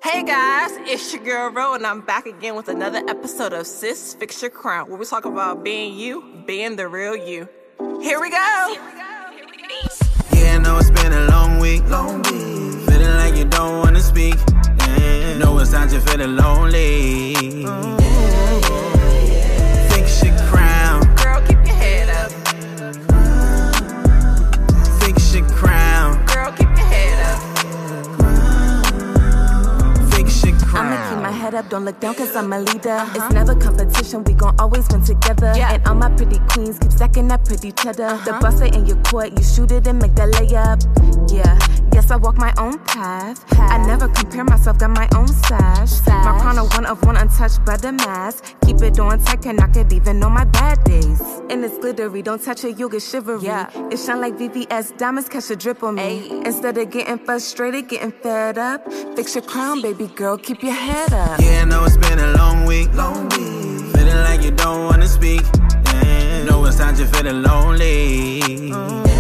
Hey guys, it's your girl Ro, and I'm back again with another episode of Sis Fix Your Crown, where we talk about being you, being the real you. Here we go. Yeah, I know it's been a long week. Feeling like you don't wanna speak. Know it's time you're feeling lonely. Fix your crown. Girl, keep your head up. Fix your crown. Girl, keep your head up. Fix your crown. I'ma keep my head up, don't look down cause I'm a leader. It's never competition, we gon' always win together. And all my pretty queens keep stacking up pretty cheddar. The buster in your court, you shoot it and make that layup. Yeah, yes I walk my own path. I never compare myself, got my own sash. My crown a one of one, untouched by the mask. Keep it on tight, can knock it even on my bad days. And it's glittery, don't touch it, you'll get shivery. It shine like VVS, diamonds catch a drip on me. Instead of getting frustrated, getting fed up. Fix your crown, baby girl, keep your head up. Yeah, I know it's been a long week. Feeling like you don't wanna speak. Know it's time you're feeling lonely.